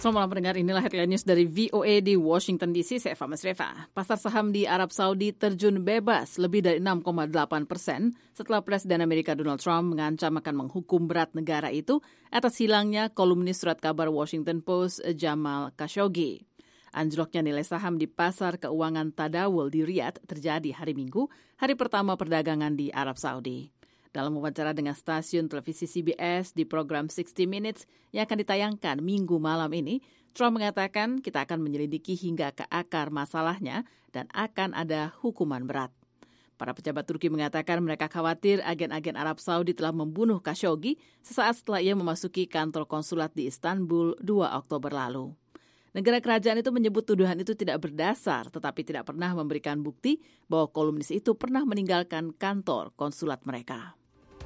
Selamat malam pendengar, inilah headline news dari VOA di Washington DC, saya Eva Masreva. Pasar saham di Arab Saudi terjun bebas lebih dari 6,8% setelah Presiden Amerika Donald Trump mengancam akan menghukum berat negara itu atas hilangnya kolumnis surat kabar Washington Post Jamal Khashoggi. Anjloknya nilai saham di pasar keuangan Tadawul di Riyadh terjadi hari Minggu, hari pertama perdagangan di Arab Saudi. Dalam wawancara dengan stasiun televisi CBS di program 60 Minutes yang akan ditayangkan Minggu malam ini, Trump mengatakan kita akan menyelidiki hingga ke akar masalahnya dan akan ada hukuman berat. Para pejabat Turki mengatakan mereka khawatir agen-agen Arab Saudi telah membunuh Khashoggi sesaat setelah ia memasuki kantor konsulat di Istanbul 2 Oktober lalu. Negara kerajaan itu menyebut tuduhan itu tidak berdasar, tetapi tidak pernah memberikan bukti bahwa kolumnis itu pernah meninggalkan kantor konsulat mereka.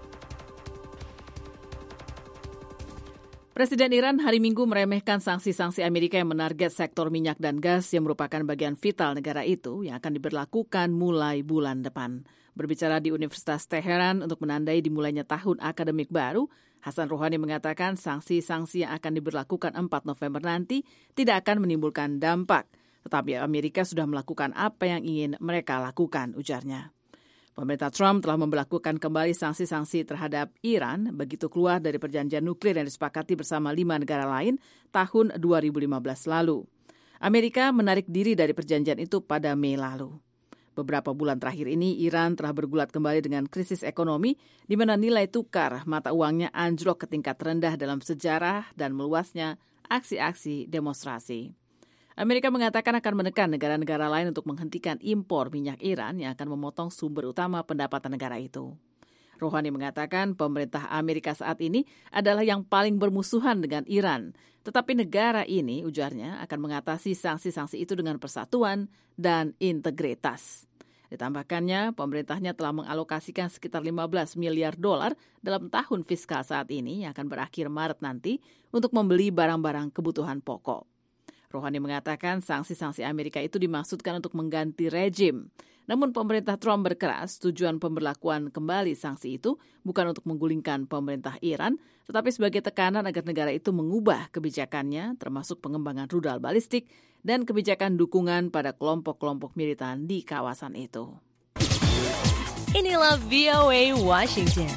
Presiden Iran hari Minggu meremehkan sanksi-sanksi Amerika yang menarget sektor minyak dan gas yang merupakan bagian vital negara itu yang akan diberlakukan mulai bulan depan. Berbicara di Universitas Teheran untuk menandai dimulainya tahun akademik baru, Hasan Rouhani mengatakan sanksi-sanksi yang akan diberlakukan 4 November nanti tidak akan menimbulkan dampak. Tetapi Amerika sudah melakukan apa yang ingin mereka lakukan, ujarnya. Pemerintah Trump telah memberlakukan kembali sanksi-sanksi terhadap Iran begitu keluar dari perjanjian nuklir yang disepakati bersama 5 negara lain tahun 2015 lalu. Amerika menarik diri dari perjanjian itu pada Mei lalu. Beberapa bulan terakhir ini, Iran telah bergulat kembali dengan krisis ekonomi di mana nilai tukar mata uangnya anjlok ke tingkat terendah dalam sejarah dan meluasnya aksi-aksi demonstrasi. Amerika mengatakan akan menekan negara-negara lain untuk menghentikan impor minyak Iran yang akan memotong sumber utama pendapatan negara itu. Rouhani mengatakan pemerintah Amerika saat ini adalah yang paling bermusuhan dengan Iran. Tetapi negara ini, ujarnya, akan mengatasi sanksi-sanksi itu dengan persatuan dan integritas. Ditambahkannya, pemerintahnya telah mengalokasikan sekitar 15 miliar dolar dalam tahun fiskal saat ini yang akan berakhir Maret nanti untuk membeli barang-barang kebutuhan pokok. Rouhani mengatakan sanksi-sanksi Amerika itu dimaksudkan untuk mengganti rejim. Namun pemerintah Trump berkeras tujuan pemberlakuan kembali sanksi itu bukan untuk menggulingkan pemerintah Iran, tetapi sebagai tekanan agar negara itu mengubah kebijakannya, termasuk pengembangan rudal balistik dan kebijakan dukungan pada kelompok-kelompok militan di kawasan itu. Inilah VOA Washington.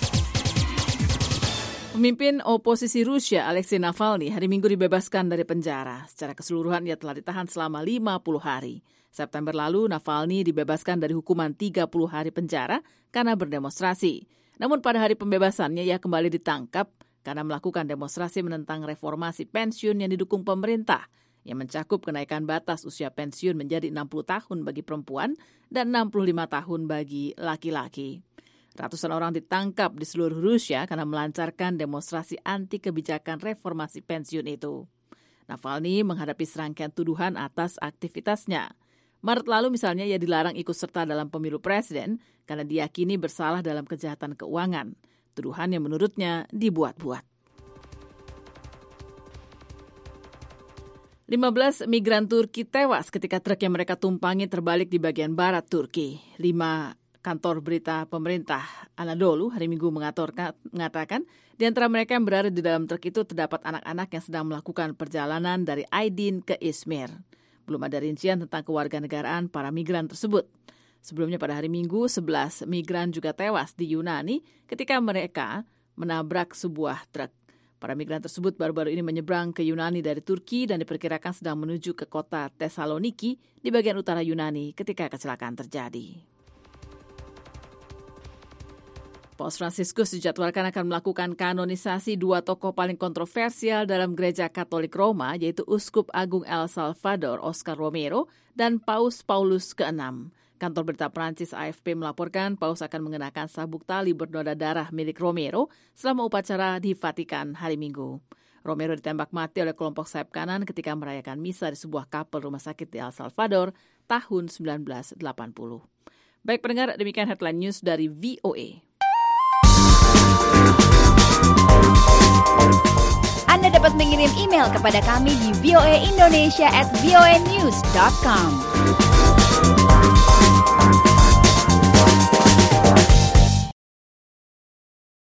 Pemimpin oposisi Rusia, Alexei Navalny, hari Minggu dibebaskan dari penjara. Secara keseluruhan, ia telah ditahan selama 50 hari. September lalu, Navalny dibebaskan dari hukuman 30 hari penjara karena berdemonstrasi. Namun pada hari pembebasannya, ia kembali ditangkap karena melakukan demonstrasi menentang reformasi pensiun yang didukung pemerintah, yang mencakup kenaikan batas usia pensiun menjadi 60 tahun bagi perempuan dan 65 tahun bagi laki-laki. Ratusan orang ditangkap di seluruh Rusia karena melancarkan demonstrasi anti kebijakan reformasi pensiun itu. Navalny menghadapi serangkaian tuduhan atas aktivitasnya. Maret lalu misalnya ia dilarang ikut serta dalam pemilu presiden karena diyakini bersalah dalam kejahatan keuangan. Tuduhan yang menurutnya dibuat-buat. 15 migran Turki tewas ketika truk yang mereka tumpangi terbalik di bagian barat Turki. 5 kantor berita pemerintah Anadolu hari Minggu mengatakan di antara mereka yang berada di dalam truk itu terdapat anak-anak yang sedang melakukan perjalanan dari Aydin ke Izmir. Belum ada rincian tentang kewarganegaraan para migran tersebut. Sebelumnya pada hari Minggu, 11 migran juga tewas di Yunani ketika mereka menabrak sebuah truk. Para migran tersebut baru-baru ini menyeberang ke Yunani dari Turki dan diperkirakan sedang menuju ke kota Thessaloniki di bagian utara Yunani ketika kecelakaan terjadi. Paus Fransiskus dijadwalkan akan melakukan kanonisasi 2 tokoh paling kontroversial dalam Gereja Katolik Roma, yaitu Uskup Agung El Salvador Oscar Romero dan Paus Paulus ke-6. Kantor berita Prancis AFP melaporkan Paus akan mengenakan sabuk tali bernoda darah milik Romero selama upacara di Vatikan hari Minggu. Romero ditembak mati oleh kelompok sayap kanan ketika merayakan misa di sebuah kapel rumah sakit di El Salvador tahun 1980. Baik pendengar, demikian headline news dari VOA. Anda dapat mengirim email kepada kami di voaindonesia@voanews.com.